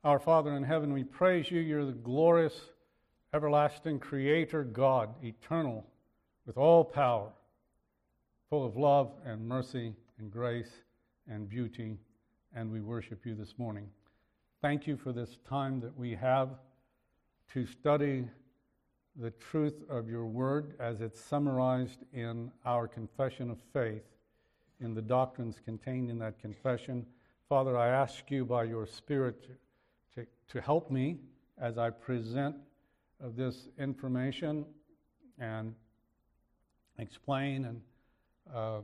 Our Father in heaven, we praise you. You're the glorious, everlasting Creator God, eternal, with all power, full of love and mercy and grace and beauty, and we worship you this morning. Thank you for this time that we have to study the truth of your word as it's summarized in our confession of faith, in the doctrines contained in that confession. Father, I ask you by your Spirit to help me as I present this information and explain and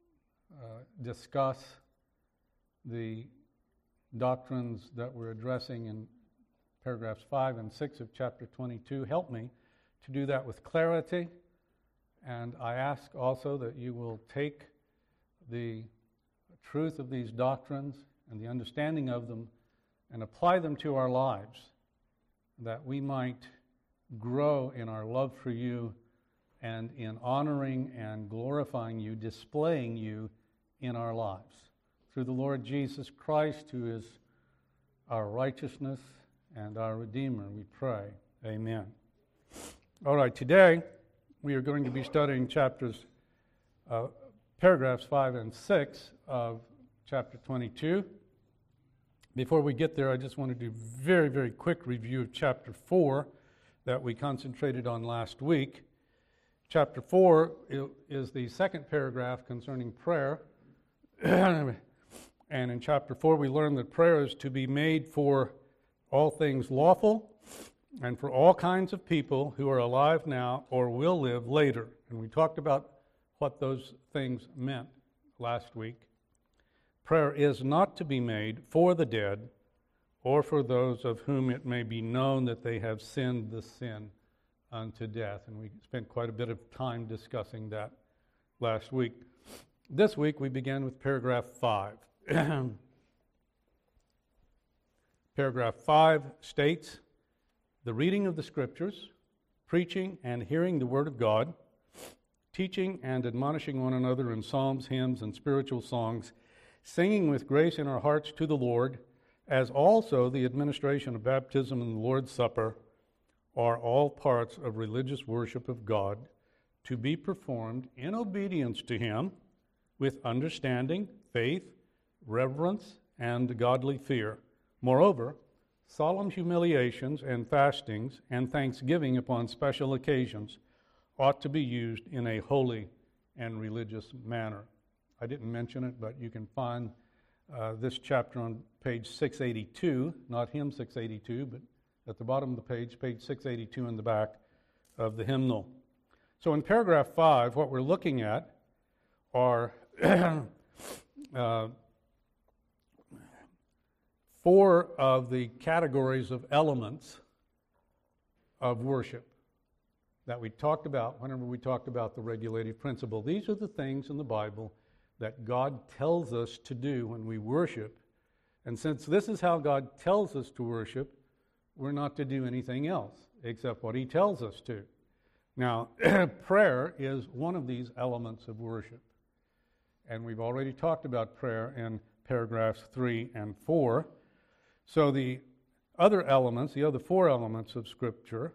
discuss the doctrines that we're addressing in paragraphs 5 and 6 of chapter 22. Help me to do that with clarity, and I ask also that you will take the truth of these doctrines and the understanding of them and apply them to our lives, that we might grow in our love for you and in honoring and glorifying you, displaying you in our lives. Through the Lord Jesus Christ, who is our righteousness and our Redeemer, we pray. Amen. All right, today we are going to be studying paragraphs 5 and 6 of chapter 22. Before we get there, I just want to do a very, very quick review of chapter 4 that we concentrated on last week. Chapter 4 is the second paragraph concerning prayer. And in chapter 4, we learned that prayer is to be made for all things lawful and for all kinds of people who are alive now or will live later. And we talked about what those things meant last week. Prayer is not to be made for the dead or for those of whom it may be known that they have sinned the sin unto death. And we spent quite a bit of time discussing that last week. This week we began with paragraph 5. Paragraph 5 states, the reading of the Scriptures, preaching and hearing the Word of God, teaching and admonishing one another in psalms, hymns, and spiritual songs, singing with grace in our hearts to the Lord, as also the administration of baptism and the Lord's Supper, are all parts of religious worship of God, to be performed in obedience to Him, with understanding, faith, reverence, and godly fear. Moreover, solemn humiliations and fastings and thanksgiving upon special occasions ought to be used in a holy and religious manner. I didn't mention it, but you can find this chapter on page 682, not hymn 682, but at the bottom of the page 682 in the back of the hymnal. So in paragraph 5, what we're looking at are 4 of the categories of elements of worship that we talked about whenever we talked about the regulative principle. These are the things in the Bible that God tells us to do when we worship. And since this is how God tells us to worship, we're not to do anything else except what He tells us to. Now, prayer is one of these elements of worship. And we've already talked about prayer in paragraphs 3 and 4. So the other 4 elements of Scripture,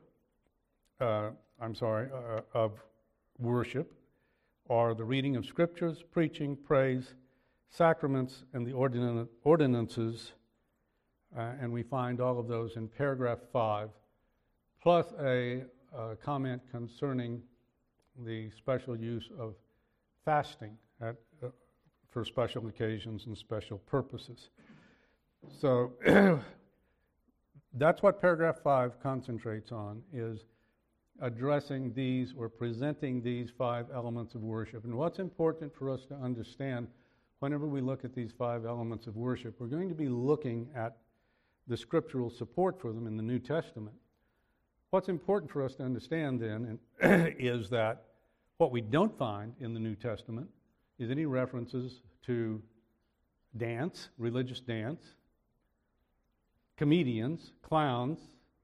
of worship, are the reading of Scriptures, preaching, praise, sacraments, and the ordinances, and we find all of those in paragraph 5, plus a comment concerning the special use of fasting for special occasions and special purposes. So that's what paragraph 5 concentrates on, is addressing these or presenting these 5 elements of worship. And what's important for us to understand whenever we look at these 5 elements of worship, we're going to be looking at the scriptural support for them in the New Testament. What's important for us to understand then is that what we don't find in the New Testament is any references to dance, religious dance, comedians, clowns,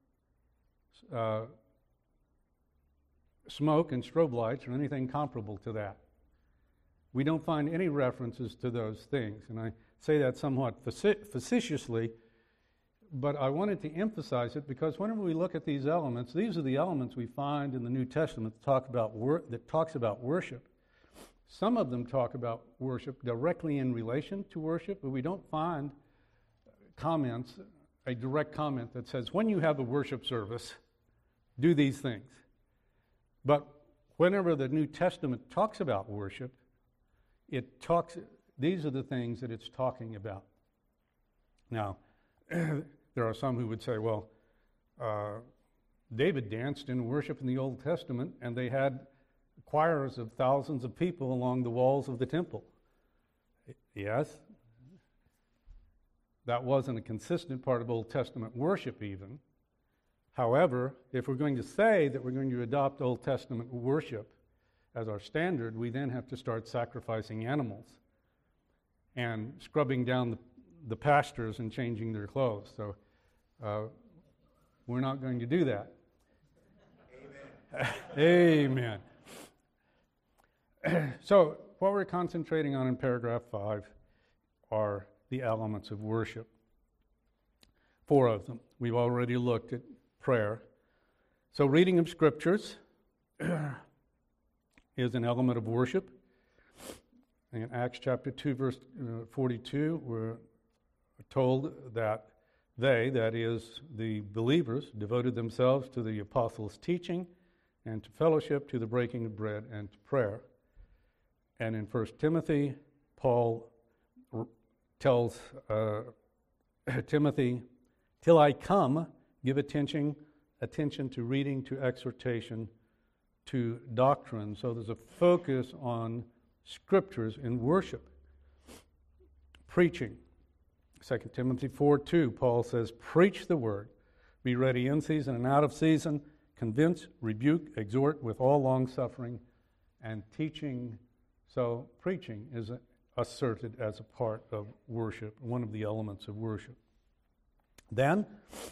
smoke and strobe lights or anything comparable to that. We don't find any references to those things. And I say that somewhat facetiously but I wanted to emphasize it because whenever we look at these elements, these are the elements we find in the New Testament that talks about worship. Some of them talk about worship directly in relation to worship, but we don't find a direct comment that says, when you have a worship service, do these things. But whenever the New Testament talks about worship, these are the things that it's talking about. Now, there are some who would say, well, David danced in worship in the Old Testament, and they had choirs of thousands of people along the walls of the temple. Yes, that wasn't a consistent part of Old Testament worship even. However, if we're going to say that we're going to adopt Old Testament worship as our standard, we then have to start sacrificing animals and scrubbing down the pastors and changing their clothes. So we're not going to do that. Amen. So what we're concentrating on in paragraph 5 are the elements of worship. 4 of them. We've already looked at prayer. So reading of scriptures is an element of worship. In Acts chapter 2, verse 42, we're told that they, that is, the believers, devoted themselves to the apostles' teaching and to fellowship, to the breaking of bread, and to prayer. And in 1 Timothy, Paul tells Timothy, till I come, give attention to reading, to exhortation, to doctrine. So there's a focus on scriptures in worship. Preaching. 2 Timothy 4:2, Paul says, preach the word, be ready in season and out of season, convince, rebuke, exhort with all long-suffering and teaching. So preaching is asserted as a part of worship, one of the elements of worship. Then,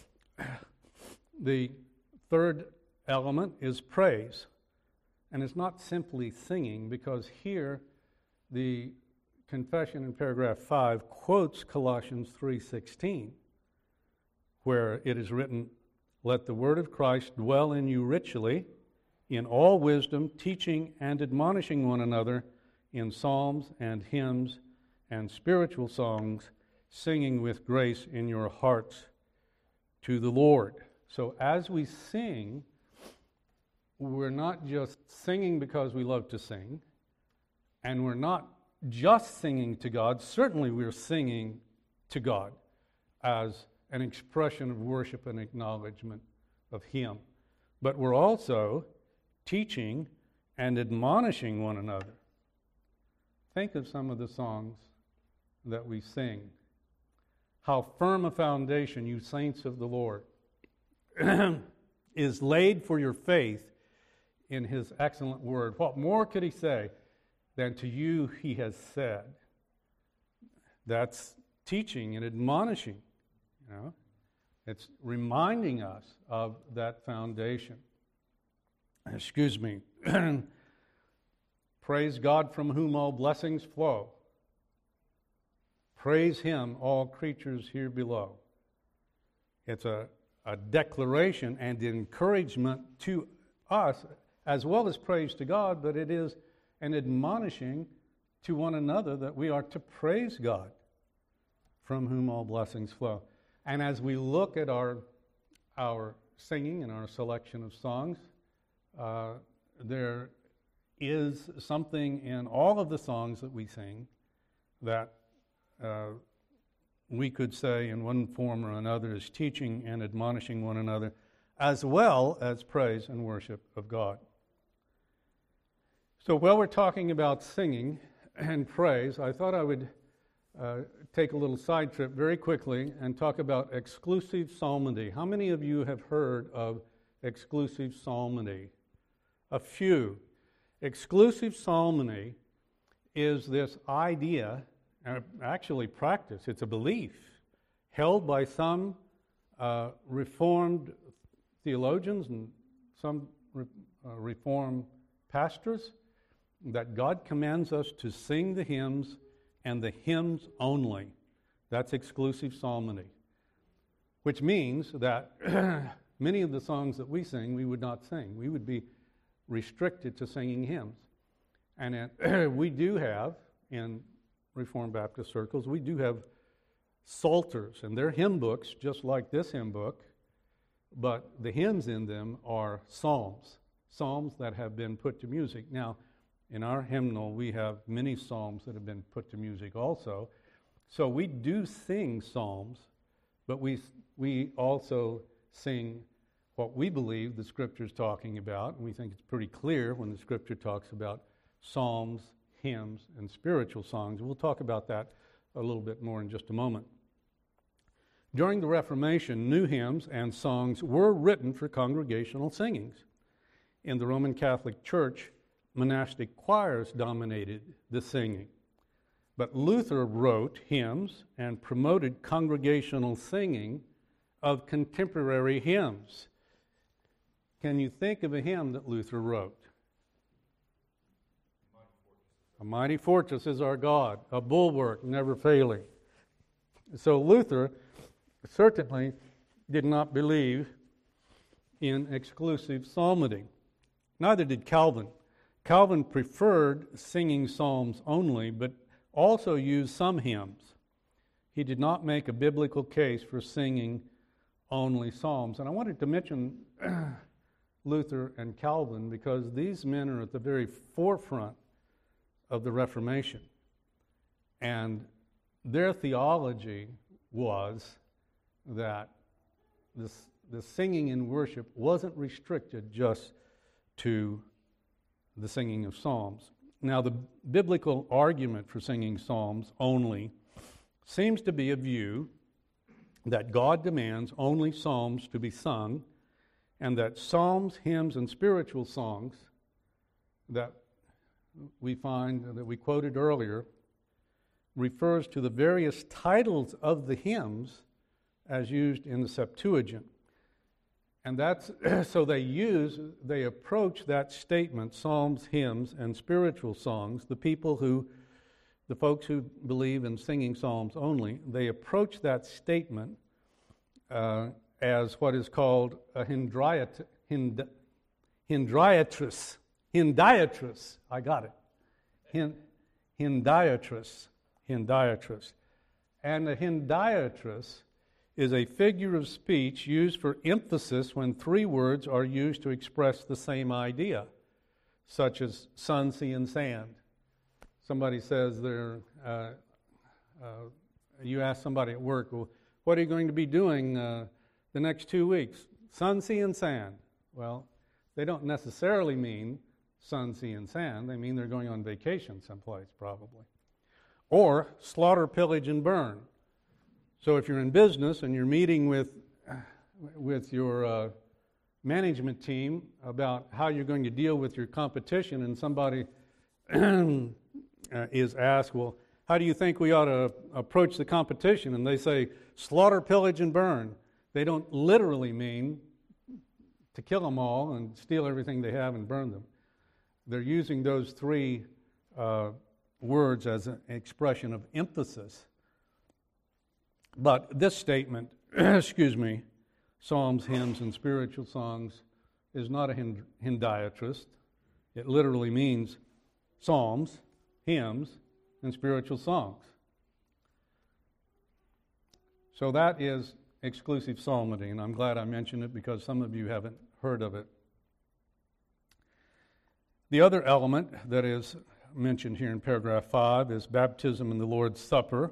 the third element is praise. And it's not simply singing, because here the confession in paragraph 5 quotes Colossians 3:16, where it is written, let the word of Christ dwell in you richly, in all wisdom, teaching and admonishing one another in psalms and hymns and spiritual songs, singing with grace in your hearts to the Lord. So as we sing, we're not just singing because we love to sing, and we're not just singing to God. Certainly we're singing to God as an expression of worship and acknowledgement of Him. But we're also teaching and admonishing one another. Think of some of the songs that we sing. How firm a foundation, you saints of the Lord, is laid for your faith in His excellent word. What more could He say than to you He has said? That's teaching and admonishing. You know, it's reminding us of that foundation. Excuse me. Praise God from whom all blessings flow. Praise Him, all creatures here below. It's a declaration and encouragement to us, as well as praise to God, but it is an admonishing to one another that we are to praise God, from whom all blessings flow. And as we look at our singing and our selection of songs, there is something in all of the songs that we sing that we could say in one form or another is teaching and admonishing one another, as well as praise and worship of God. So while we're talking about singing and praise, I thought I would take a little side trip very quickly and talk about exclusive psalmody. How many of you have heard of exclusive psalmody? A few. Exclusive psalmody is this idea, actually practice, it's a belief held by some Reformed theologians and some Reformed pastors, that God commands us to sing the hymns and the hymns only. That's exclusive psalmody. which means that many of the songs that we sing, we would not sing. We would be restricted to singing hymns. And we do have, in Reformed Baptist circles, we do have psalters, and they're hymn books, just like this hymn book, but the hymns in them are psalms that have been put to music. Now, in our hymnal, we have many psalms that have been put to music also. So we do sing psalms, but we also sing what we believe the Scripture is talking about, and we think it's pretty clear when the Scripture talks about psalms, hymns, and spiritual songs. We'll talk about that a little bit more in just a moment. During the Reformation, new hymns and songs were written for congregational singings. In the Roman Catholic Church, monastic choirs dominated the singing. But Luther wrote hymns and promoted congregational singing of contemporary hymns. Can you think of a hymn that Luther wrote? A mighty fortress is our God, a bulwark never failing. So Luther certainly did not believe in exclusive psalmody. Neither did Calvin. Calvin preferred singing psalms only, but also used some hymns. He did not make a biblical case for singing only psalms. And I wanted to mention Luther and Calvin because these men are at the very forefront of the Reformation. And their theology was that the singing in worship wasn't restricted just to the singing of psalms. Now, the biblical argument for singing psalms only seems to be a view that God demands only psalms to be sung, and that psalms, hymns, and spiritual songs that we find, that we quoted earlier, refers to the various titles of the hymns as used in the Septuagint. And that's so they approach that statement, psalms, hymns, and spiritual songs, the folks who believe in singing psalms only, they approach that statement as what is called a hendiatrus. I got it. Hendiatrus. And a hendiatrus is a figure of speech used for emphasis when three words are used to express the same idea, such as sun, sea, and sand. Somebody says you ask somebody at work, well, what are you going to be doing the next 2 weeks? Sun, sea, and sand. Well, they don't necessarily mean sun, sea, and sand. They mean they're going on vacation someplace, probably. Or slaughter, pillage, and burn. So if you're in business and you're meeting with your management team about how you're going to deal with your competition, and somebody is asked, well, how do you think we ought to approach the competition? And they say, slaughter, pillage, and burn. They don't literally mean to kill them all and steal everything they have and burn them. They're using those three words as an expression of emphasis. But this statement, psalms, hymns, and spiritual songs, is not a hendiatrist. It literally means psalms, hymns, and spiritual songs. So that is exclusive psalmody, and I'm glad I mentioned it because some of you haven't heard of it. The other element that is mentioned here in paragraph 5 is baptism in the Lord's Supper.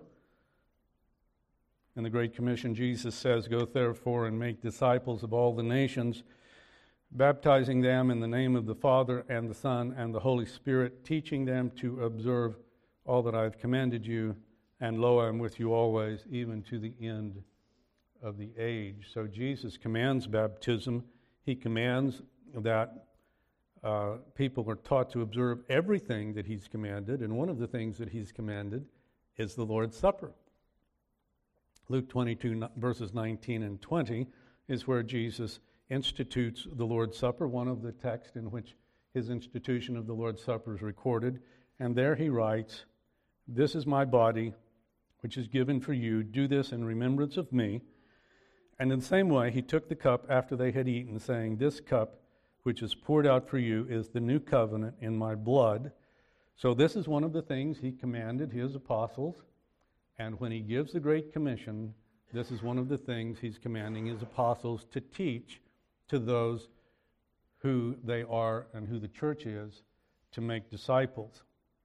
In the Great Commission, Jesus says, "Go therefore and make disciples of all the nations, baptizing them in the name of the Father and the Son and the Holy Spirit, teaching them to observe all that I have commanded you, and lo, I am with you always, even to the end of the age." So Jesus commands baptism. He commands that people are taught to observe everything that he's commanded, and one of the things that he's commanded is the Lord's Supper. Luke 22, verses 19 and 20 is where Jesus institutes the Lord's Supper, one of the texts in which his institution of the Lord's Supper is recorded. And there he writes, "This is my body, which is given for you. Do this in remembrance of me." And in the same way, he took the cup after they had eaten, saying, "This cup, which is poured out for you, is the new covenant in my blood." So this is one of the things he commanded his apostles. And when he gives the Great Commission, this is one of the things he's commanding his apostles to teach to those who they are and who the church is, to make disciples.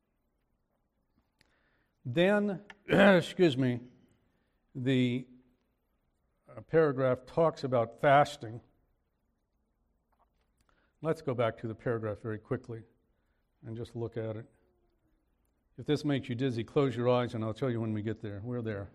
Then, the paragraph talks about fasting. Let's go back to the paragraph very quickly and just look at it. If this makes you dizzy, close your eyes and I'll tell you when we get there. We're there.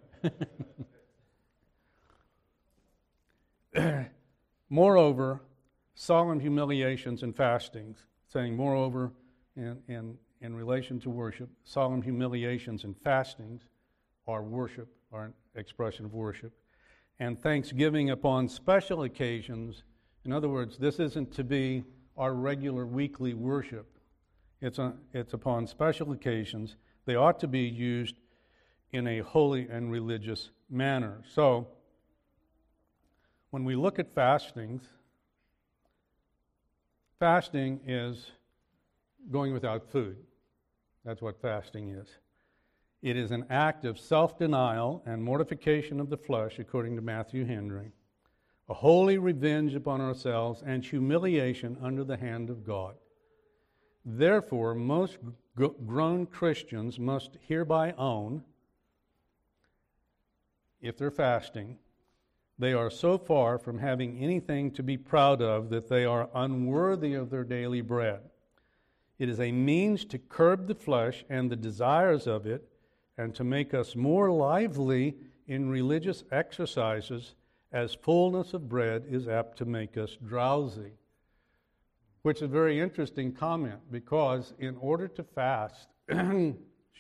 Moreover, solemn humiliations and fastings, saying moreover in relation to worship, solemn humiliations and fastings are worship, are an expression of worship. And thanksgiving upon special occasions. In other words, this isn't to be our regular weekly worship. It's upon special occasions. They ought to be used in a holy and religious manner. So, when we look at fasting is going without food. That's what fasting is. It is an act of self-denial and mortification of the flesh, according to Matthew Henry, a holy revenge upon ourselves and humiliation under the hand of God. Therefore, most grown Christians must hereby own, if they're fasting, they are so far from having anything to be proud of that they are unworthy of their daily bread. It is a means to curb the flesh and the desires of it, and to make us more lively in religious exercises, as fullness of bread is apt to make us drowsy. Which is a very interesting comment, because in order to fast, and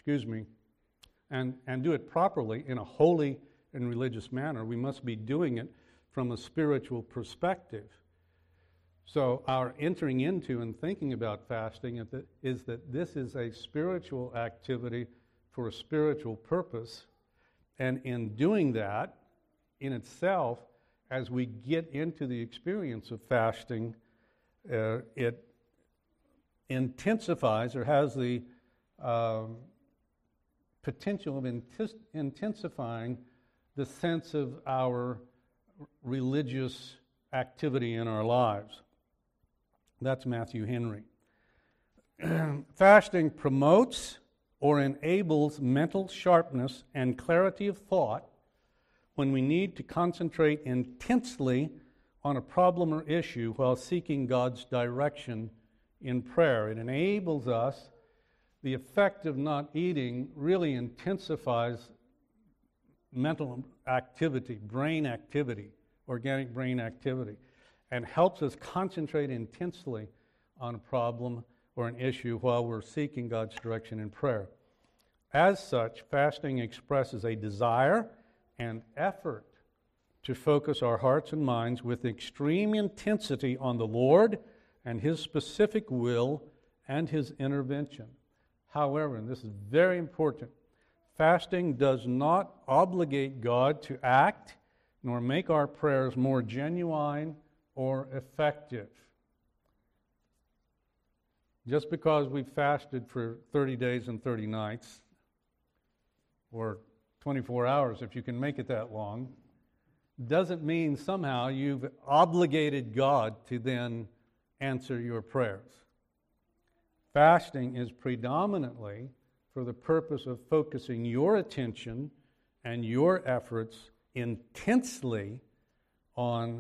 do it properly in a holy and religious manner, we must be doing it from a spiritual perspective. So our entering into and thinking about fasting is that this is a spiritual activity for a spiritual purpose. And in doing that, in itself, as we get into the experience of fasting, it intensifies or has the potential of intensifying the sense of our religious activity in our lives. That's Matthew Henry. Fasting promotes or enables mental sharpness and clarity of thought when we need to concentrate intensely on a problem or issue while seeking God's direction in prayer. It enables us, the effect of not eating really intensifies mental activity, brain activity, organic brain activity, and helps us concentrate intensely on a problem or an issue while we're seeking God's direction in prayer. As such, fasting expresses a desire and effort to focus our hearts and minds with extreme intensity on the Lord and His specific will and His intervention. However, and this is very important, fasting does not obligate God to act nor make our prayers more genuine or effective. Just because we've fasted for 30 days and 30 nights, or 24 hours if you can make it that long, doesn't mean somehow you've obligated God to then answer your prayers. Fasting is predominantly for the purpose of focusing your attention and your efforts intensely on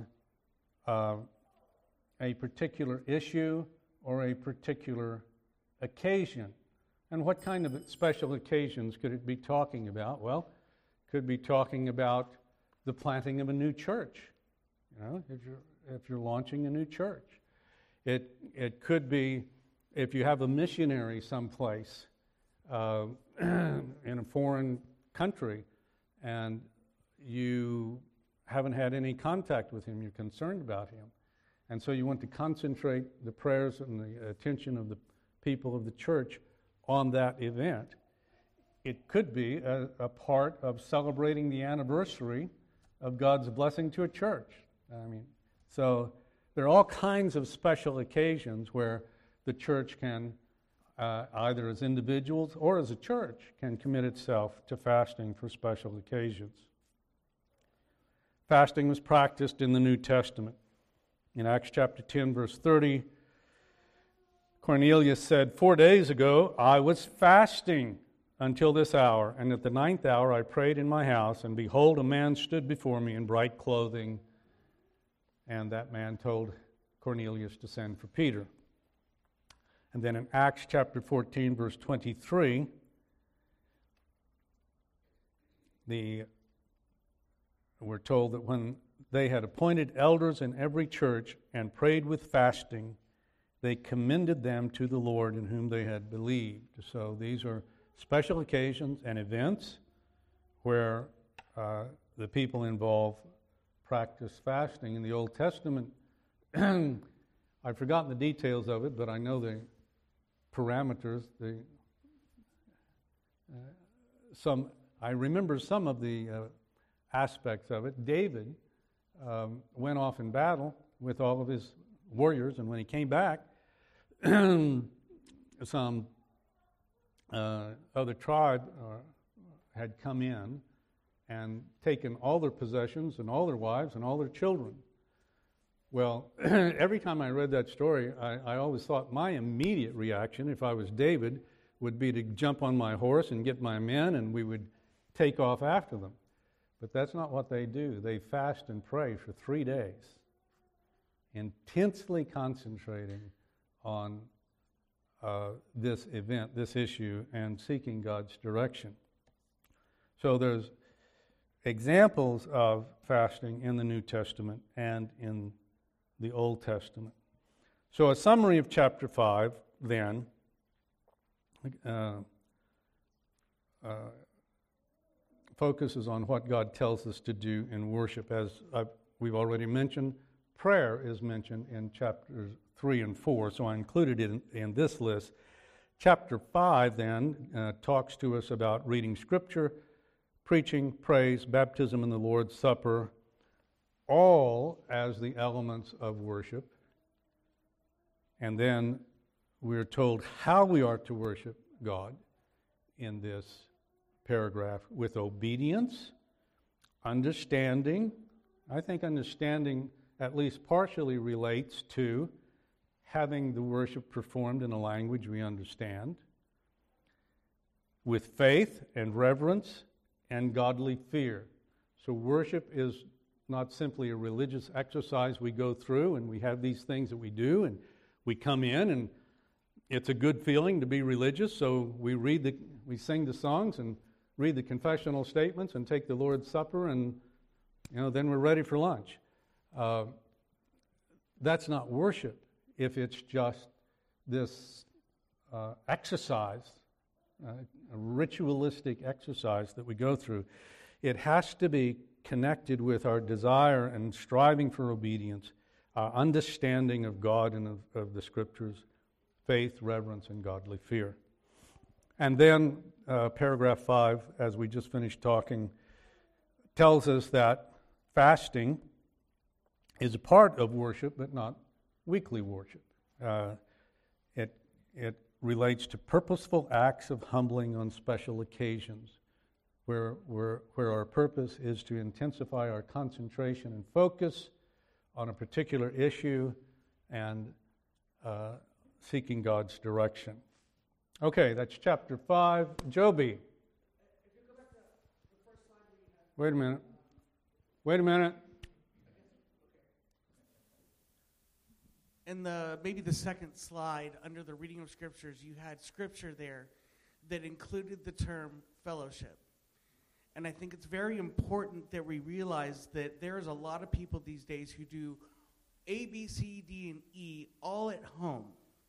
a particular issue or a particular occasion. And what kind of special occasions could it be talking about? Well, it could be talking about the planting of a new church, if you're launching a new church. It could be if you have a missionary someplace in a foreign country and you haven't had any contact with him, you're concerned about him. And so you want to concentrate the prayers and the attention of the people of the church on that event. It could be a part of celebrating the anniversary of God's blessing to a church. So there are all kinds of special occasions where the church can, either as individuals or as a church, can commit itself to fasting for special occasions. Fasting was practiced in the New Testament. In Acts chapter 10, verse 30, Cornelius said, 4 days ago I was fasting until this hour, and at the 9th hour I prayed in my house, and behold, a man stood before me in bright clothing, and that man told Cornelius to send for Peter. And then in Acts chapter 14, verse 23, we're told that when they had appointed elders in every church and prayed with fasting, they commended them to the Lord in whom they had believed. So these are special occasions and events where the people involved practice fasting. In the Old Testament, I've forgotten the details of it, but I know the parameters. I remember some of the aspects of it. David went off in battle with all of his warriors, and when he came back, some other tribe had come in and taken all their possessions and all their wives and all their children. Well, every time I read that story, I always thought my immediate reaction, if I was David, would be to jump on my horse and get my men, and we would take off after them. But that's not what they do. They fast and pray for 3 days, intensely concentrating on this event, this issue, and seeking God's direction. So there's examples of fasting in the New Testament and in the Old Testament. So a summary of chapter 5, then, focuses on what God tells us to do in worship. As we've already mentioned, prayer is mentioned in chapters 3 and 4, so I included it in this list. Chapter 5, then, talks to us about reading Scripture, preaching, praise, baptism, and the Lord's Supper, all as the elements of worship. And then we're told how we are to worship God in this paragraph: with obedience, understanding. I think understanding at least partially relates to having the worship performed in a language we understand. With faith and reverence and godly fear. So worship is not simply a religious exercise we go through and we have these things that we do and we come in and it's a good feeling to be religious, so we sing the songs and read the confessional statements and take the Lord's Supper, and then we're ready for lunch. That's not worship if it's just this exercise, a ritualistic exercise that we go through. It has to be connected with our desire and striving for obedience, our understanding of God and of the Scriptures, faith, reverence, and godly fear. And then paragraph 5, as we just finished talking, tells us that fasting is a part of worship, but not weekly worship. It relates to purposeful acts of humbling on special occasions, where our purpose is to intensify our concentration and focus on a particular issue and seeking God's direction. Okay, that's chapter 5. Joby. Wait a minute. In maybe the second slide, under the reading of scriptures, you had scripture there that included the term fellowship. And I think it's very important that we realize that there's a lot of people these days who do A, B, C, D, and E all at home.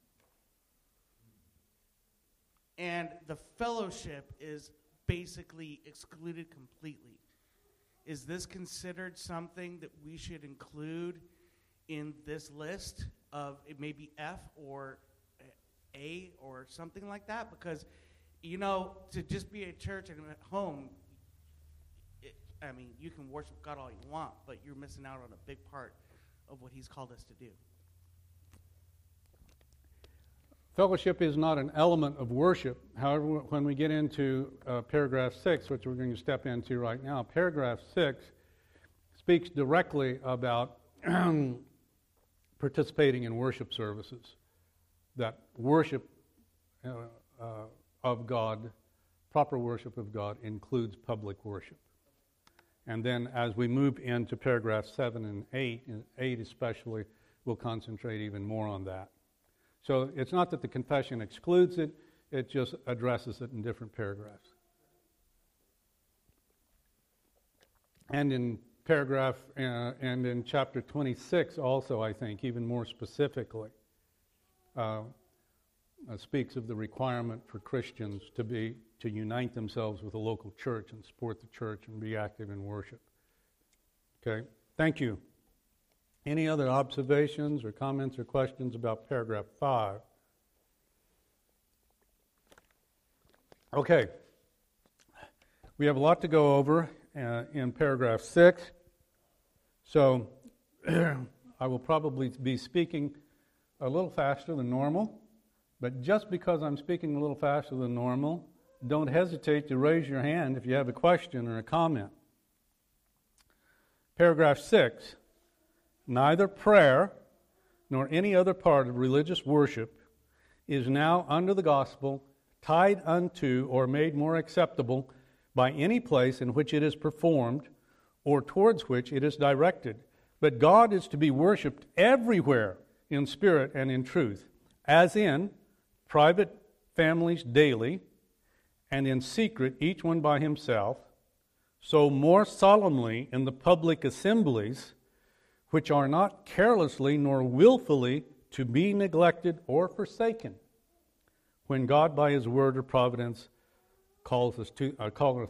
And the fellowship is basically excluded completely. Is this considered something that we should include in this list of maybe F or A or something like that? Because, to just be at church and at home, I mean, you can worship God all you want, but you're missing out on a big part of what He's called us to do. Fellowship is not an element of worship. However, when we get into paragraph 6, which we're going to step into right now, paragraph 6 speaks directly about participating in worship services. That worship of God, proper worship of God, includes public worship. And then as we move into paragraph 7 and 8, and 8 especially, we'll concentrate even more on that. So it's not that the confession excludes it, it just addresses it in different paragraphs. And in paragraph, and in chapter 26 also, I think, even more specifically, speaks of the requirement for Christians to unite themselves with a local church and support the church and be active in worship. Okay, thank you. Any other observations or comments or questions about paragraph 5? Okay, we have a lot to go over in paragraph 6, so I will probably be speaking a little faster than normal, but just because I'm speaking a little faster than normal, don't hesitate to raise your hand if you have a question or a comment. Paragraph 6. Neither prayer nor any other part of religious worship is now under the gospel tied unto or made more acceptable by any place in which it is performed or towards which it is directed. But God is to be worshipped everywhere in spirit and in truth, as in private families daily, and in secret each one by himself, so more solemnly in the public assemblies, which are not carelessly nor willfully to be neglected or forsaken, when God by his word or providence calls us to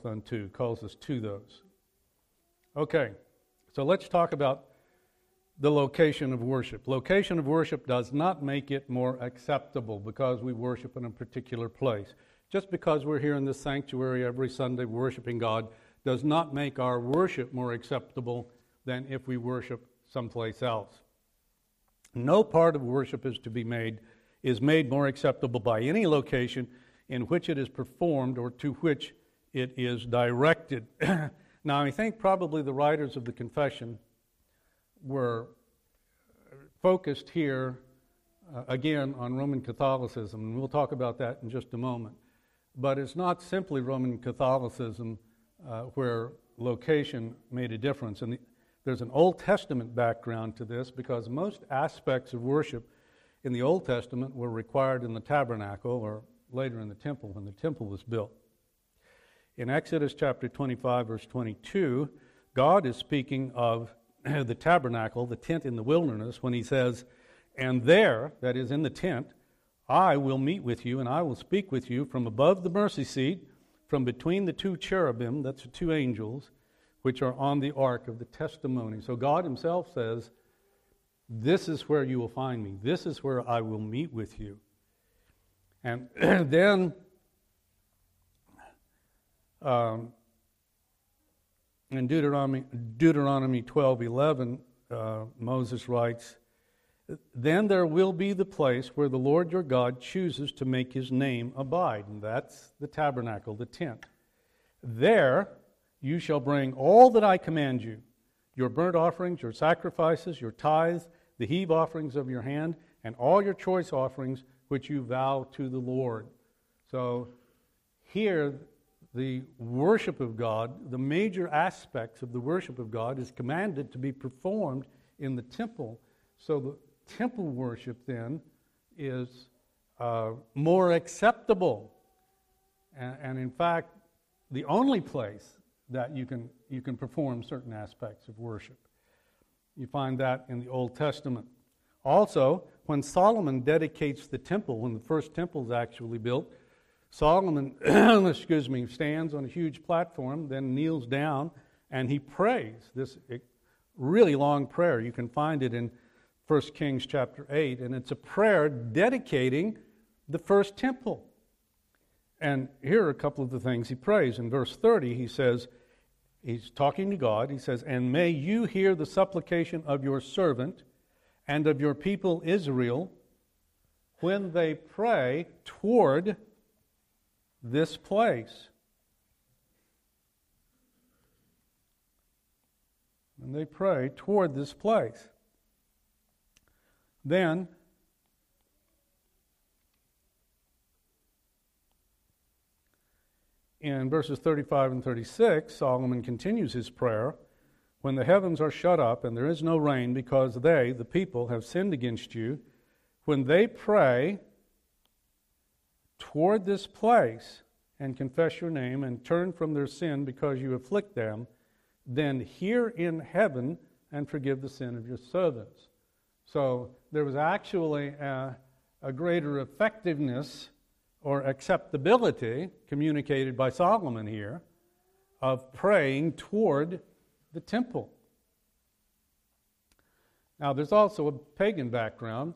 those. Okay, so let's talk about the location of worship. Location of worship does not make it more acceptable because we worship in a particular place. Just because we're here in this sanctuary every Sunday worshiping God does not make our worship more acceptable than if we worship someplace else. No part of worship is made more acceptable by any location in which it is performed or to which it is directed. Now, I think probably the writers of the confession were focused here again on Roman Catholicism, and we'll talk about that in just a moment. But it's not simply Roman Catholicism where location made a difference. And there's an Old Testament background to this because most aspects of worship in the Old Testament were required in the tabernacle or later in the temple when the temple was built. In Exodus chapter 25, verse 22, God is speaking of the tabernacle, the tent in the wilderness, when he says, "And there," that is in the tent, "I will meet with you, and I will speak with you from above the mercy seat, from between the two cherubim," that's the two angels, "which are on the ark of the testimony." So God himself says, this is where you will find me. This is where I will meet with you. And then in Deuteronomy 12:11, Moses writes, "Then there will be the place where the Lord your God chooses to make his name abide." And that's the tabernacle, the tent. "There you shall bring all that I command you, your burnt offerings, your sacrifices, your tithes, the heave offerings of your hand, and all your choice offerings which you vow to the Lord." So here, the worship of God, the major aspects of the worship of God is commanded to be performed in the temple. So the temple worship then is more acceptable. And in fact, the only place that you can perform certain aspects of worship. You find that in the Old Testament. Also, when Solomon dedicates the temple, when the first temple is actually built, Solomon stands on a huge platform, then kneels down, and he prays this really long prayer. You can find it in 1 Kings chapter 8, and it's a prayer dedicating the first temple. And here are a couple of the things he prays. In verse 30, he says, He's talking to God. He says, "And may you hear the supplication of your servant and of your people Israel when they pray toward this place." When they pray toward this place. Then, in verses 35 and 36, Solomon continues his prayer. "When the heavens are shut up and there is no rain because they, the people, have sinned against you, when they pray toward this place and confess your name and turn from their sin because you afflict them, then hear in heaven and forgive the sin of your servants." So there was actually a greater effectiveness or acceptability communicated by Solomon here of praying toward the temple. Now, there's also a pagan background,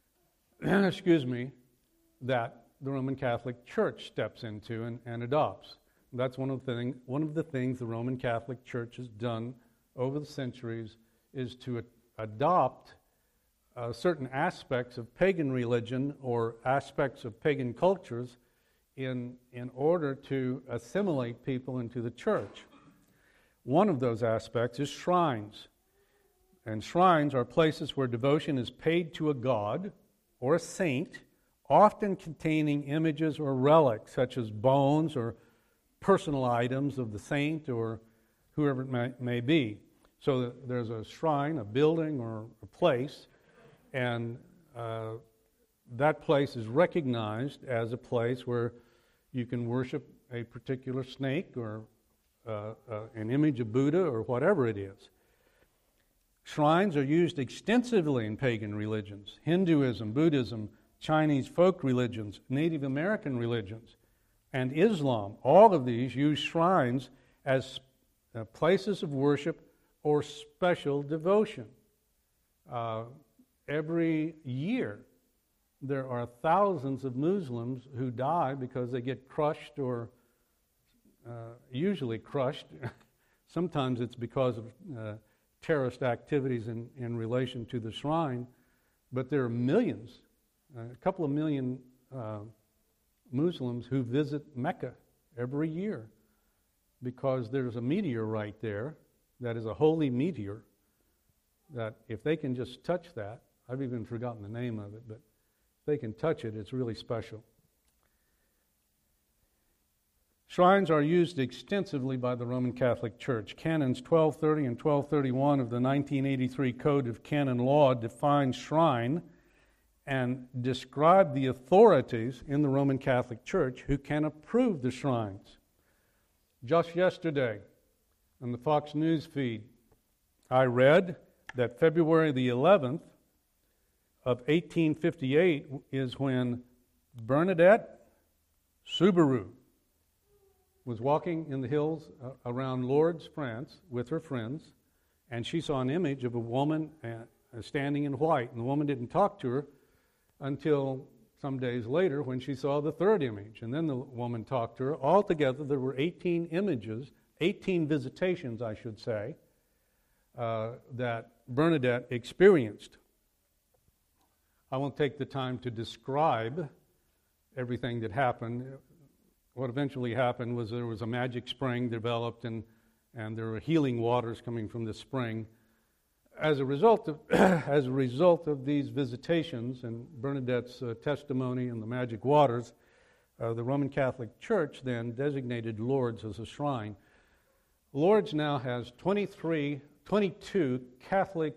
that the Roman Catholic Church steps into and adopts. That's one of the things the Roman Catholic Church has done over the centuries is to adopt certain aspects of pagan religion or aspects of pagan cultures in order to assimilate people into the church. One of those aspects is shrines. And shrines are places where devotion is paid to a god or a saint, often containing images or relics such as bones or personal items of the saint or whoever it may be. So there's a shrine, a building, or a place, and that place is recognized as a place where you can worship a particular snake or an image of Buddha or whatever it is. Shrines are used extensively in pagan religions: Hinduism, Buddhism, Chinese folk religions, Native American religions, and Islam. All of these use shrines as places of worship or special devotion. Every year, there are thousands of Muslims who die because they get crushed or usually crushed. Sometimes it's because of terrorist activities in relation to the shrine, but there are millions, a couple of million Muslims who visit Mecca every year because there's a meteor right there that is a holy meteor that if they can just touch that, I've even forgotten the name of it, but if they can touch it, it's really special. Shrines are used extensively by the Roman Catholic Church. Canons 1230 and 1231 of the 1983 Code of Canon Law define shrine and describe the authorities in the Roman Catholic Church who can approve the shrines. Just yesterday, on the Fox News feed, I read that February the 11th of 1858 is when Bernadette Soubirous was walking in the hills around Lourdes, France, with her friends, and she saw an image of a woman standing in white, and the woman didn't talk to her until some days later when she saw the third image, and then the woman talked to her. Altogether, there were 18 images, 18 visitations, I should say, that Bernadette experienced. I won't take the time to describe everything that happened. What eventually happened was there was a magic spring developed, and there were healing waters coming from the spring. As a result of these visitations and Bernadette's testimony in the magic waters, the Roman Catholic Church then designated Lourdes as a shrine. Lourdes now has 22 Catholic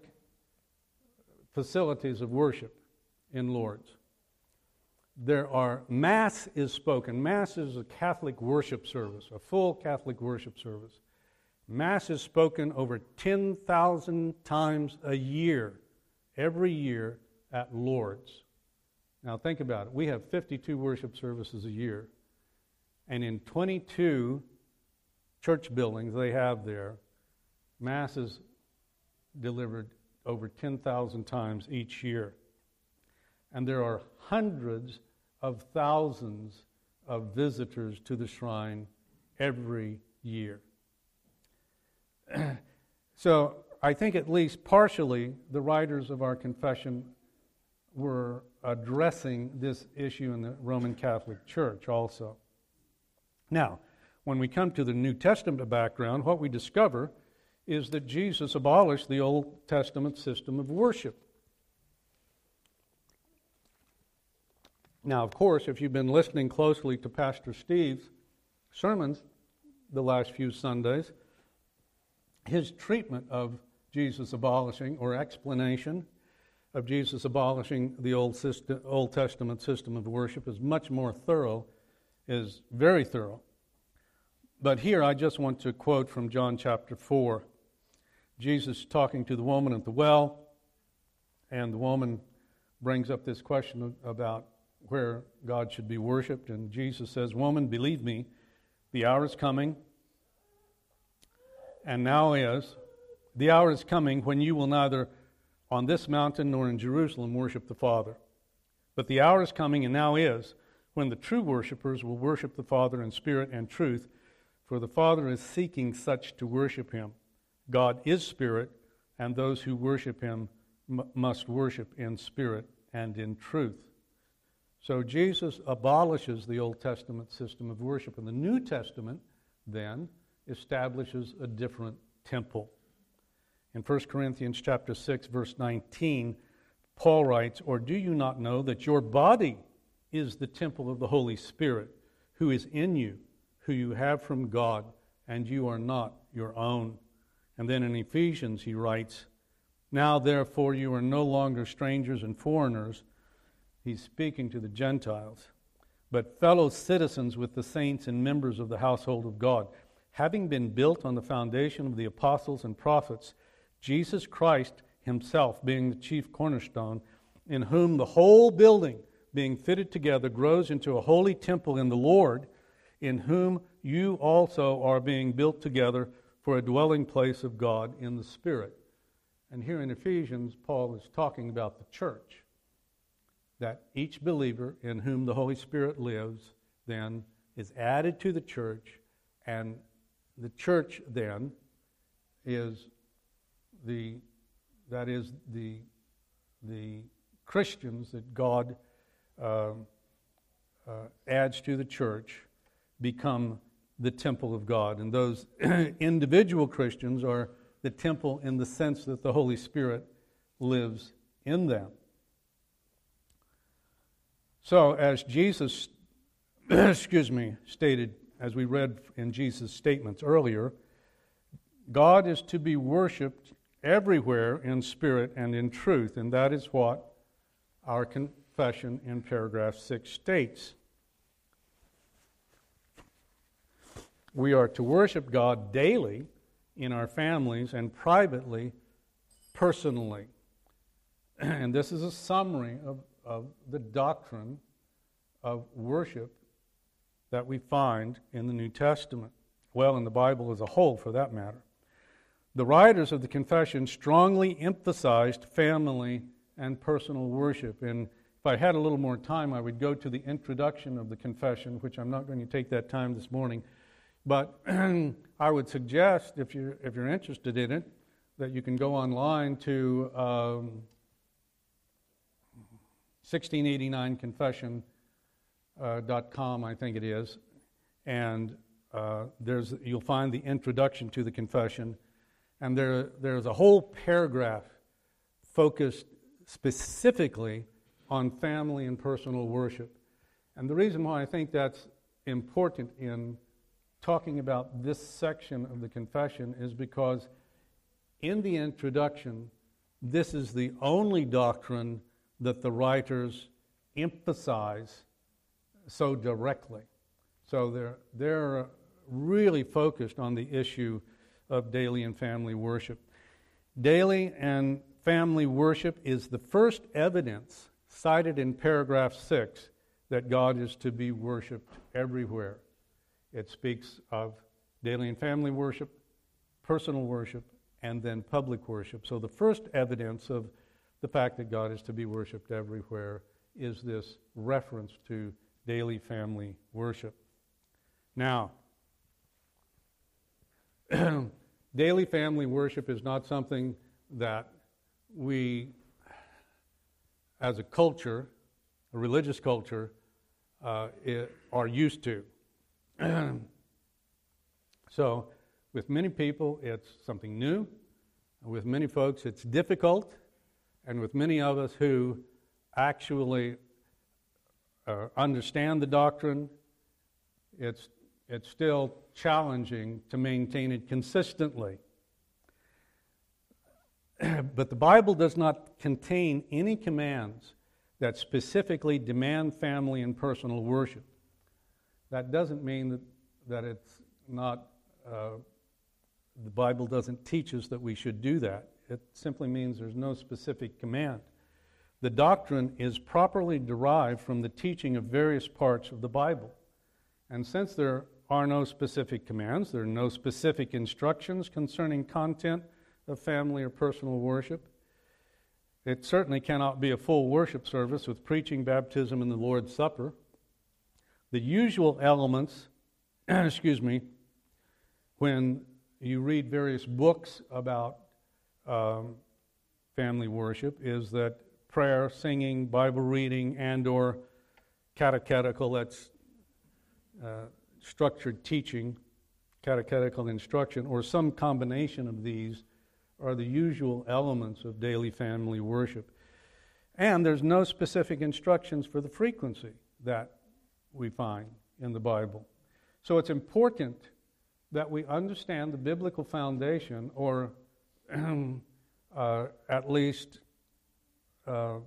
facilities of worship in Lourdes. There are, Mass is spoken. Mass is a Catholic worship service, a full Catholic worship service. Mass is spoken over 10,000 times a year, every year at Lourdes. Now think about it. We have 52 worship services a year. And in 22 church buildings they have there, Mass is delivered over 10,000 times each year. And there are hundreds of thousands of visitors to the shrine every year. So I think at least partially the writers of our confession were addressing this issue in the Roman Catholic Church also. Now, when we come to the New Testament background, what we discover is that Jesus abolished the Old Testament system of worship. Now, of course, if you've been listening closely to Pastor Steve's sermons the last few Sundays, his treatment of Jesus abolishing, or explanation of Jesus abolishing the Old Testament system of worship is much more thorough, is very thorough. But here I just want to quote from John chapter 4. Jesus talking to the woman at the well, and the woman brings up this question about where God should be worshipped, and Jesus says, "Woman, believe me, the hour is coming, and now is, the hour is coming when you will neither on this mountain nor in Jerusalem worship the Father. But the hour is coming, and now is, when the true worshipers will worship the Father in spirit and truth, for the Father is seeking such to worship him. God is spirit, and those who worship him must worship in spirit and in truth." So Jesus abolishes the Old Testament system of worship, and the New Testament then establishes a different temple. In 1 Corinthians chapter 6, verse 19, Paul writes, "Or do you not know that your body is the temple of the Holy Spirit, who is in you, who you have from God, and you are not your own?" And then in Ephesians he writes, "Now therefore you are no longer strangers and foreigners," he's speaking to the Gentiles, "but fellow citizens with the saints and members of the household of God, having been built on the foundation of the apostles and prophets, Jesus Christ himself being the chief cornerstone, in whom the whole building, being fitted together, grows into a holy temple in the Lord, in whom you also are being built together for a dwelling place of God in the Spirit." And here in Ephesians, Paul is talking about the church, that each believer in whom the Holy Spirit lives then is added to the church, and the church then is the Christians that God adds to the church become the temple of God. And those individual Christians are the temple in the sense that the Holy Spirit lives in them. So as Jesus, stated, as we read in Jesus' statements earlier, God is to be worshipped everywhere in spirit and in truth, and that is what our confession in paragraph 6 states. We are to worship God daily in our families and privately, personally. And this is a summary of the doctrine of worship that we find in the New Testament. Well, in the Bible as a whole, for that matter. The writers of the confession strongly emphasized family and personal worship. And if I had a little more time, I would go to the introduction of the confession, which I'm not going to take that time this morning. But I would suggest, if you're interested in it, that you can go online to 1689confession.com, I think it is, and you'll find the introduction to the confession, and there's a whole paragraph focused specifically on family and personal worship. And the reason why I think that's important in talking about this section of the confession is because in the introduction, this is the only doctrine that the writers emphasize so directly. So they're really focused on the issue of daily and family worship. Daily and family worship is the first evidence cited in paragraph 6 that God is to be worshipped everywhere. It speaks of daily and family worship, personal worship, and then public worship. So the first evidence of the fact that God is to be worshipped everywhere is this reference to daily family worship. Now, Daily family worship is not something that we, as a culture, a religious culture, are used to. So, with many people, it's something new. With many folks, it's difficult. And with many of us who actually understand the doctrine, it's still challenging to maintain it consistently. But the Bible does not contain any commands that specifically demand family and personal worship. That doesn't mean that it's not, the Bible doesn't teach us that we should do that. It simply means there's no specific command. The doctrine is properly derived from the teaching of various parts of the Bible. And since there are no specific commands, there are no specific instructions concerning content of family or personal worship, it certainly cannot be a full worship service with preaching, baptism, and the Lord's Supper. The usual elements, when you read various books about family worship, is that prayer, singing, Bible reading, and or catechetical, that's structured teaching, catechetical instruction, or some combination of these are the usual elements of daily family worship. And there's no specific instructions for the frequency that we find in the Bible. So it's important that we understand the biblical foundation, or at least an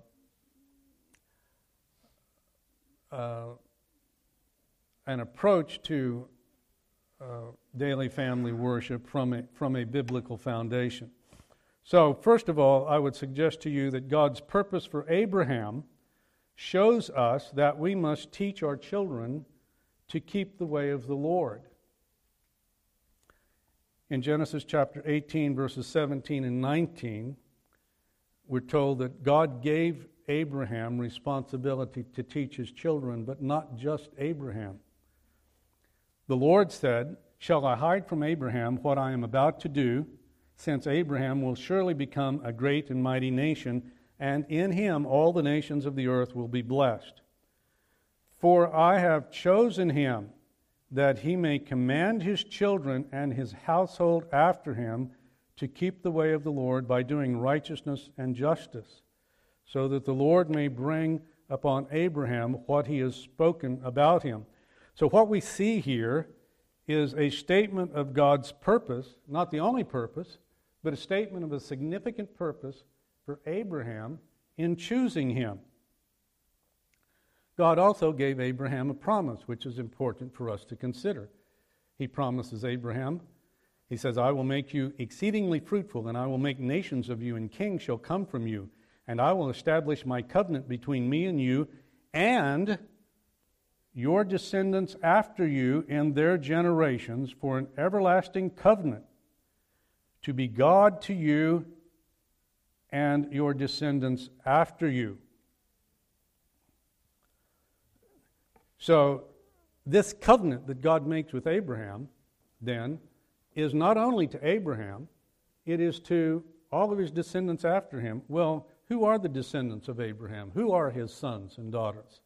approach to daily family worship from a biblical foundation. So, first of all, I would suggest to you that God's purpose for Abraham shows us that we must teach our children to keep the way of the Lord. In Genesis chapter 18, verses 17 and 19, we're told that God gave Abraham responsibility to teach his children, but not just Abraham. The Lord said, "Shall I hide from Abraham what I am about to do, since Abraham will surely become a great and mighty nation, and in him all the nations of the earth will be blessed. For I have chosen him, that he may command his children and his household after him to keep the way of the Lord by doing righteousness and justice, so that the Lord may bring upon Abraham what he has spoken about him." So what we see here is a statement of God's purpose, not the only purpose, but a statement of a significant purpose for Abraham in choosing him. God also gave Abraham a promise, which is important for us to consider. He promises Abraham, he says, "I will make you exceedingly fruitful, and I will make nations of you, and kings shall come from you. And I will establish my covenant between me and you, and your descendants after you in their generations, for an everlasting covenant, to be God to you and your descendants after you." So, this covenant that God makes with Abraham, then, is not only to Abraham, it is to all of his descendants after him. Well, who are the descendants of Abraham? Who are his sons and daughters?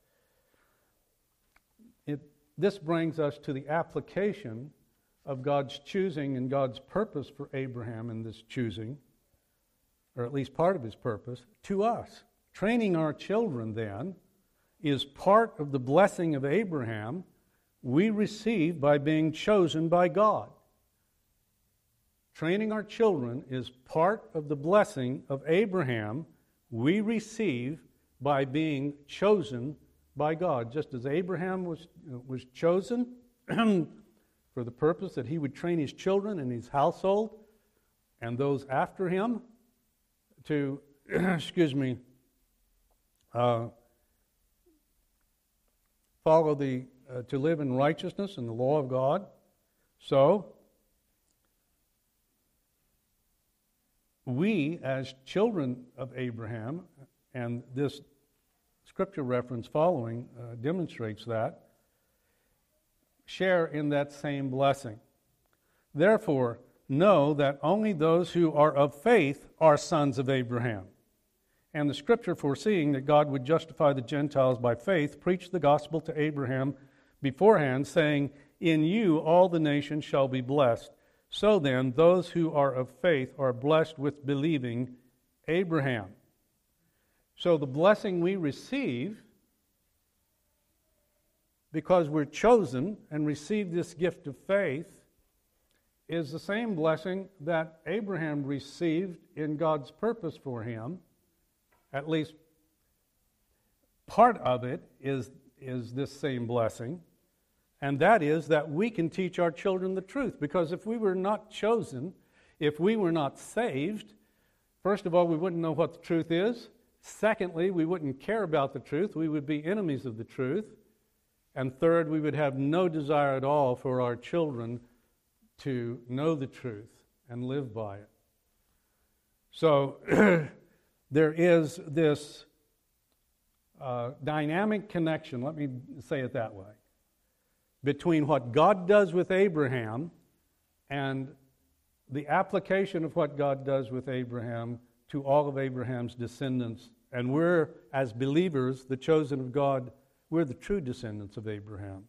This brings us to the application of God's choosing and God's purpose for Abraham in this choosing, or at least part of his purpose, to us. Training our children, then, is part of the blessing of Abraham we receive by being chosen by God. Training our children is part of the blessing of Abraham we receive by being chosen by God. Just as Abraham was chosen for the purpose that he would train his children and his household and those after him to, follow to live in righteousness and the law of God. So, we as children of Abraham, and this scripture reference following demonstrates that, share in that same blessing. Therefore, know that only those who are of faith are sons of Abraham. And the Scripture, foreseeing that God would justify the Gentiles by faith, preached the gospel to Abraham beforehand, saying, in you all the nations shall be blessed. So then, those who are of faith are blessed with believing Abraham. So the blessing we receive, because we're chosen and receive this gift of faith, is the same blessing that Abraham received in God's purpose for him. At least part of it is this same blessing. And that is that we can teach our children the truth. Because if we were not chosen, if we were not saved, first of all, we wouldn't know what the truth is. Secondly, we wouldn't care about the truth. We would be enemies of the truth. And third, we would have no desire at all for our children to know the truth and live by it. So there is this dynamic connection, let me say it that way, between what God does with Abraham and the application of what God does with Abraham to all of Abraham's descendants. And we're, as believers, the chosen of God, we're the true descendants of Abraham.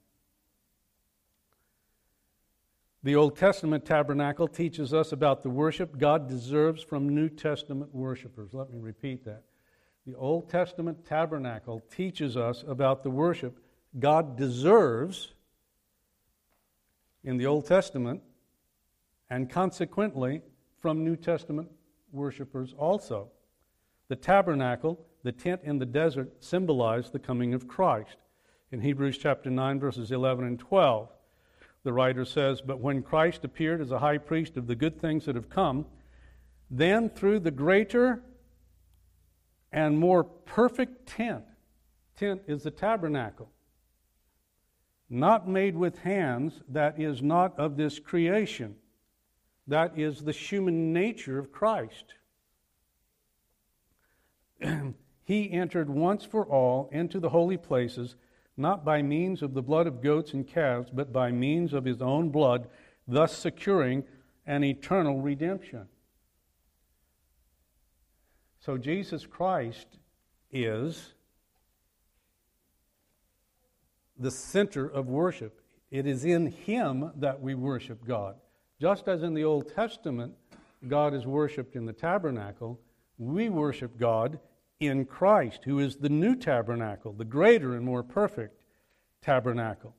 The Old Testament tabernacle teaches us about the worship God deserves from New Testament worshipers. Let me repeat that. The Old Testament tabernacle teaches us about the worship God deserves in the Old Testament, and consequently from New Testament worshipers also. The tabernacle, the tent in the desert, symbolized the coming of Christ. In Hebrews chapter 9, verses 11 and 12, the writer says, but when Christ appeared as a high priest of the good things that have come, then through the greater and more perfect tent is the tabernacle, not made with hands, that is not of this creation. That is the human nature of Christ. He entered once for all into the holy places, not by means of the blood of goats and calves, but by means of his own blood, thus securing an eternal redemption. So Jesus Christ is the center of worship. It is in him that we worship God. Just as in the Old Testament, God is worshipped in the tabernacle, we worship God in Christ, who is the new tabernacle, the greater and more perfect tabernacle.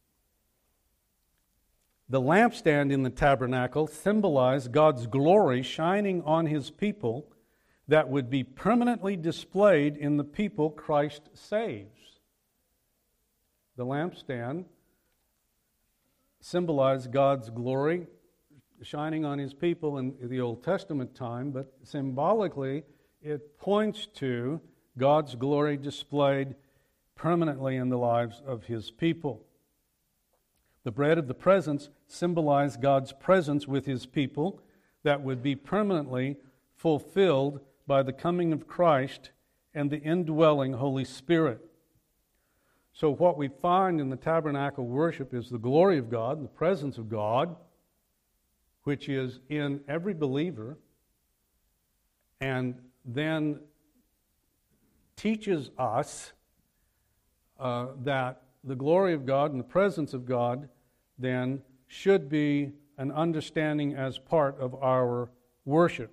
The lampstand in the tabernacle symbolized God's glory shining on his people that would be permanently displayed in the people Christ saves. The lampstand symbolized God's glory shining on his people in the Old Testament time, but symbolically it points to God's glory displayed permanently in the lives of his people. The bread of the presence symbolized God's presence with his people that would be permanently fulfilled by the coming of Christ and the indwelling Holy Spirit. So what we find in the tabernacle worship is the glory of God, the presence of God, which is in every believer, and then teaches us that the glory of God and the presence of God then should be an understanding as part of our worship.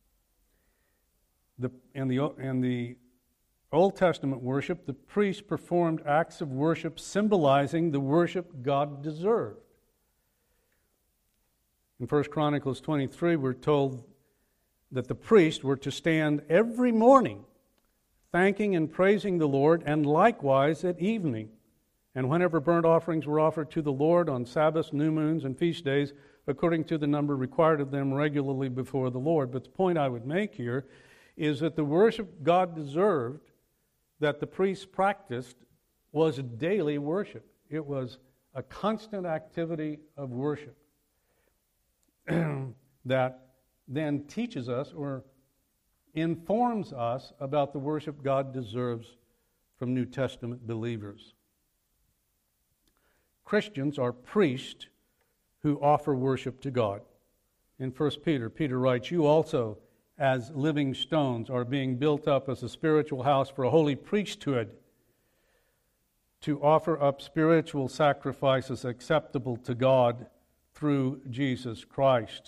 In the Old Testament worship, the priest performed acts of worship symbolizing the worship God deserved. In 1 Chronicles 23, we're told that the priests were to stand every morning thanking and praising the Lord, and likewise at evening, and whenever burnt offerings were offered to the Lord on Sabbaths, new moons, and feast days, according to the number required of them regularly before the Lord. But the point I would make here is that the worship God deserved that the priests practiced was daily worship. It was a constant activity of worship that then teaches us or informs us about the worship God deserves from New Testament believers. Christians are priests who offer worship to God. In 1 Peter, Peter writes, "You also, as living stones, are being built up as a spiritual house for a holy priesthood, to offer up spiritual sacrifices acceptable to God through Jesus Christ."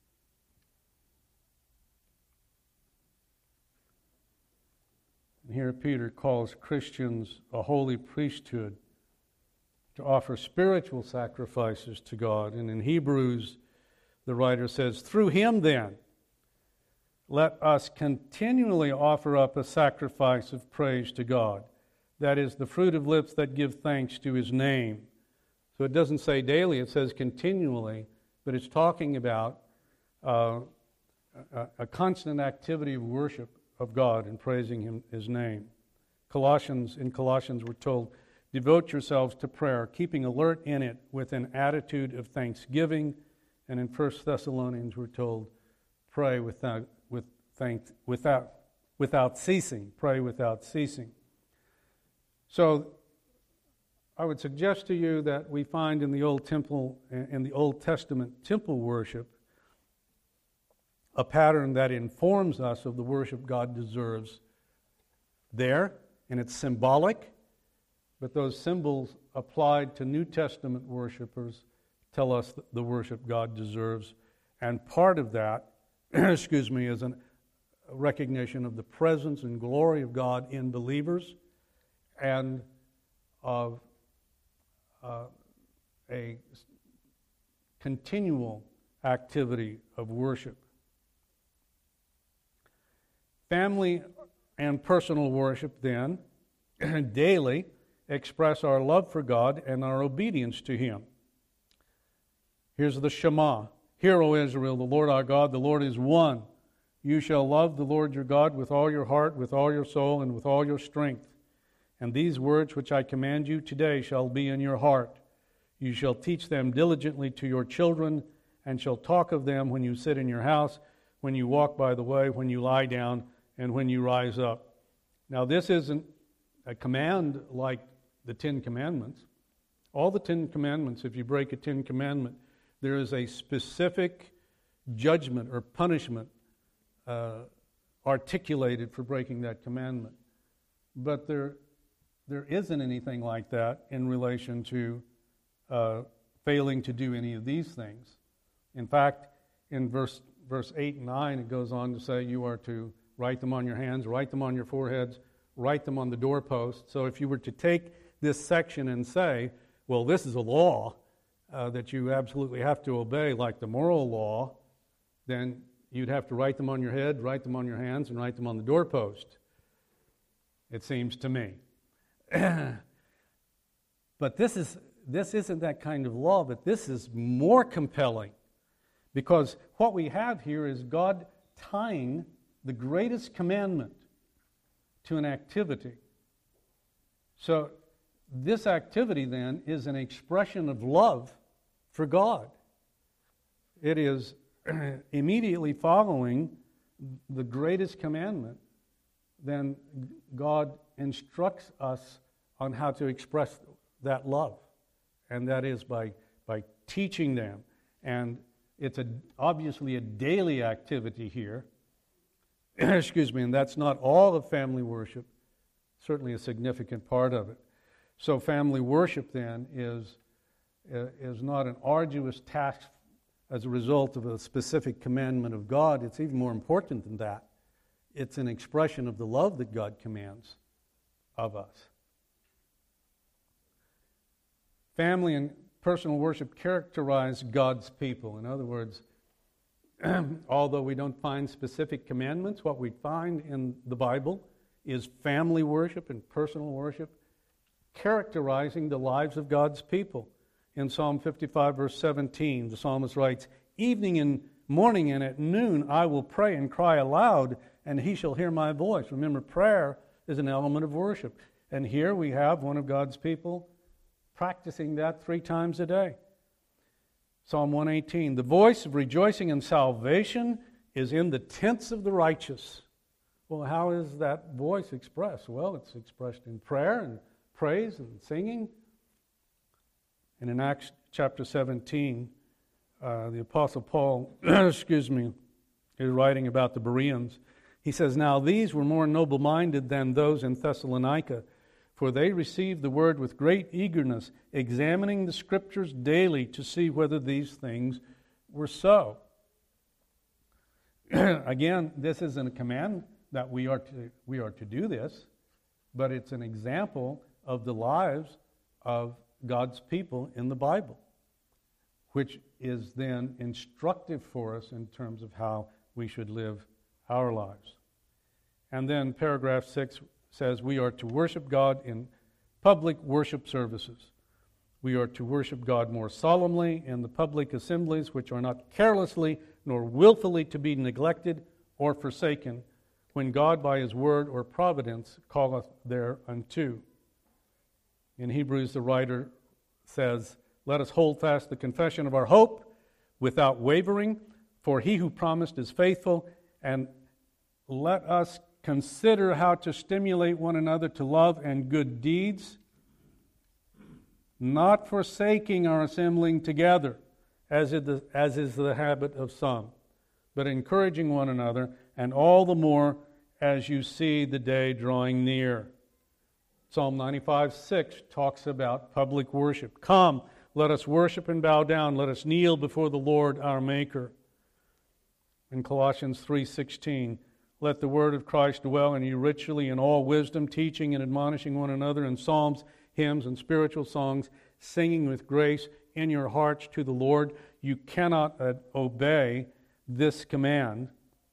And here Peter calls Christians a holy priesthood to offer spiritual sacrifices to God. And in Hebrews, the writer says, "Through him then, let us continually offer up a sacrifice of praise to God. That is the fruit of lips that give thanks to his name." So it doesn't say daily, it says continually, but it's talking about a constant activity of worship of God and praising him, his name. In Colossians we're told, "Devote yourselves to prayer, keeping alert in it with an attitude of thanksgiving." And in 1 Thessalonians we're told, "Pray without ceasing." Pray without ceasing. So I would suggest to you that we find in the Old Testament temple worship a pattern that informs us of the worship God deserves there, and it's symbolic, but those symbols applied to New Testament worshipers tell us the worship God deserves. And part of that, is a recognition of the presence and glory of God in believers and of a continual activity of worship. Family and personal worship, then, daily express our love for God and our obedience to him. Here's the Shema. "Hear, O Israel, the Lord our God, the Lord is one. You shall love the Lord your God with all your heart, with all your soul, and with all your strength. And these words which I command you today shall be in your heart. You shall teach them diligently to your children, and shall talk of them when you sit in your house, when you walk by the way, when you lie down, and when you rise up." Now, this isn't a command like the Ten Commandments. All the Ten Commandments, if you break a Ten Commandment, there is a specific judgment or punishment articulated for breaking that commandment. But there isn't anything like that in relation to failing to do any of these things. In fact, in verse 8 and 9, it goes on to say you are to write them on your hands, write them on your foreheads, write them on the doorposts. So if you were to take this section and say, well, this is a law that you absolutely have to obey, like the moral law, then you'd have to write them on your head, write them on your hands, and write them on the doorpost, it seems to me. But this isn't that kind of law, but this is more compelling, because what we have here is God tying the greatest commandment to an activity. So this activity then is an expression of love for God. It is immediately following the greatest commandment. Then God instructs us on how to express that love, and that is by teaching them. And it's obviously a daily activity here. And that's not all of family worship, certainly a significant part of it. So family worship then is not an arduous task as a result of a specific commandment of God. It's even more important than that. It's an expression of the love that God commands of us. Family and personal worship characterize God's people. In other words, although we don't find specific commandments, what we find in the Bible is family worship and personal worship characterizing the lives of God's people. In Psalm 55, verse 17, the psalmist writes, "Evening and morning and at noon I will pray and cry aloud, and he shall hear my voice." Remember, prayer is an element of worship. And here we have one of God's people practicing that 3 times a day. Psalm 118, "The voice of rejoicing and salvation is in the tents of the righteous." Well, how is that voice expressed? Well, it's expressed in prayer and praise and singing. And in Acts chapter 17, the Apostle Paul, is writing about the Bereans. He says, "Now these were more noble-minded than those in Thessalonica, for they received the word with great eagerness, examining the Scriptures daily to see whether these things were so." Again, this isn't a command that we are to do this, but it's an example of the lives of God's people in the Bible, which is then instructive for us in terms of how we should live our lives. And then paragraph 6 says we are to worship God in public worship services. We are to worship God more solemnly in the public assemblies, which are not carelessly nor willfully to be neglected or forsaken, when God by His word or providence calleth thereunto. In Hebrews, the writer says, "Let us hold fast the confession of our hope without wavering, for He who promised is faithful, and let us consider how to stimulate one another to love and good deeds, not forsaking our assembling together, as is the habit of some, but encouraging one another, and all the more as you see the day drawing near." Psalm 95:6 talks about public worship. "Come, let us worship and bow down. Let us kneel before the Lord our Maker." In Colossians 3:16, "Let the word of Christ dwell in you richly in all wisdom, teaching and admonishing one another in psalms, hymns, and spiritual songs, singing with grace in your hearts to the Lord." You cannot obey this command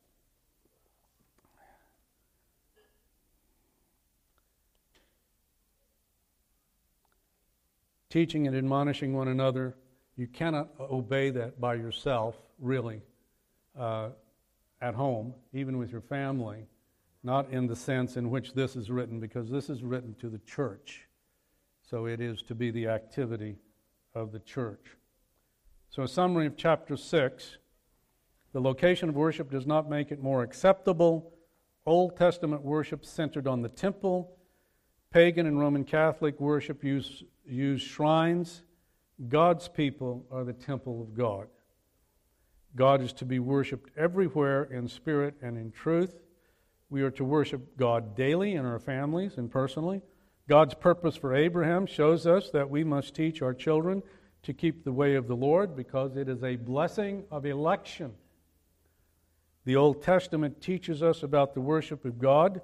teaching and admonishing one another. You cannot obey that by yourself, really, at home, even with your family, not in the sense in which this is written, because this is written to the church. So it is to be the activity of the church. So a summary of chapter 6. The location of worship does not make it more acceptable. Old Testament worship centered on the temple. Pagan and Roman Catholic worship use shrines. God's people are the temple of God. God is to be worshipped everywhere in spirit and in truth. We are to worship God daily in our families and personally. God's purpose for Abraham shows us that we must teach our children to keep the way of the Lord, because it is a blessing of election. The Old Testament teaches us about the worship of God,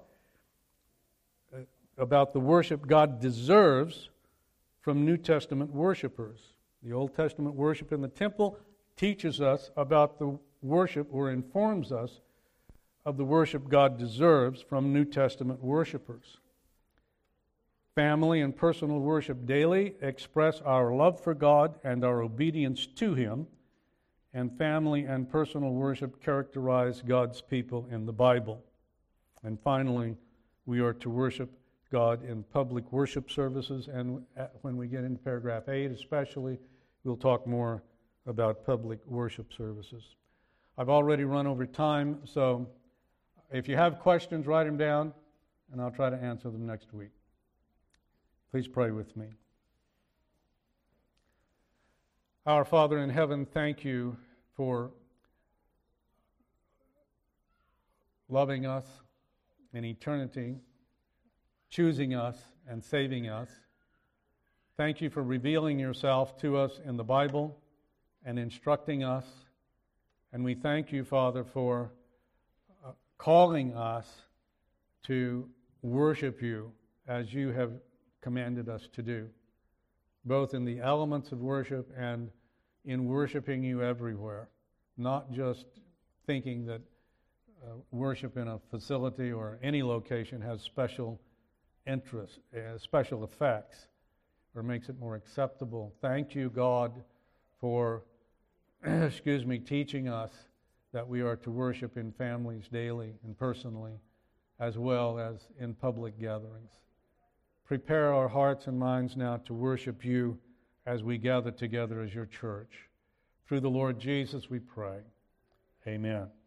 about the worship God deserves from New Testament worshipers. The Old Testament worship in the temple teaches us about the worship, or informs us of the worship God deserves from New Testament worshipers. Family and personal worship daily express our love for God and our obedience to Him, and family and personal worship characterize God's people in the Bible. And finally, we are to worship God in public worship services, and when we get into paragraph 8 especially, we'll talk more about public worship services. I've already run over time, so if you have questions, write them down, and I'll try to answer them next week. Please pray with me. Our Father in heaven, thank you for loving us in eternity, choosing us and saving us. Thank you for revealing yourself to us in the Bible and instructing us. And we thank you, Father, for calling us to worship you as you have commanded us to do, both in the elements of worship and in worshiping you everywhere, not just thinking that worship in a facility or any location has special interest, special effects, or makes it more acceptable. Thank you, God, for teaching us that we are to worship in families daily and personally, as well as in public gatherings. Prepare our hearts and minds now to worship you as we gather together as your church. Through the Lord Jesus we pray. Amen.